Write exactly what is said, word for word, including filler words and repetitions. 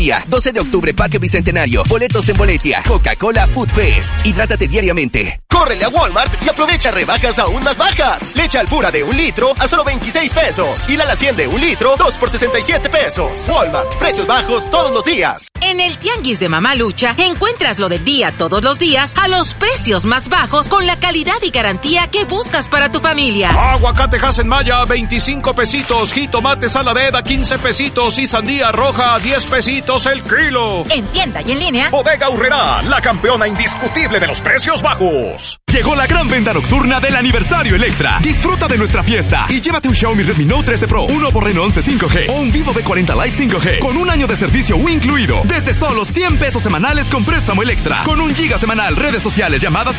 doce de octubre, Parque Bicentenario. Boletos en Boletia. Coca-Cola Food Fest. Hidrátate diariamente. Córrele a Walmart y aprovecha rebajas aún más bajas. Leche Alpura de un litro a solo veintiséis pesos. Y la Alacien de un litro, dos por sesenta y siete pesos. Walmart, precios bajos todos los días. En el Tianguis de Mamalucha encuentras lo del día todos los días a los precios más bajos con la calidad y garantía que buscas para tu familia. Aguacate Hasenmaya, veinticinco pesitos. Jitomate Saladera, quince pesitos. Y sandía roja, diez pesitos el kilo. En tienda y en línea. Bodega Aurrerá, la campeona indiscutible de los precios bajos. Llegó la gran venta nocturna del aniversario Electra. Disfruta de nuestra fiesta y llévate un Xiaomi Redmi Note trece Pro, un Oppo Reno once cinco G o un Vivo V cuarenta Lite cinco G con un año de servicio incluido desde solo cien pesos semanales con préstamo Electra, con un giga semanal, redes sociales, llamadas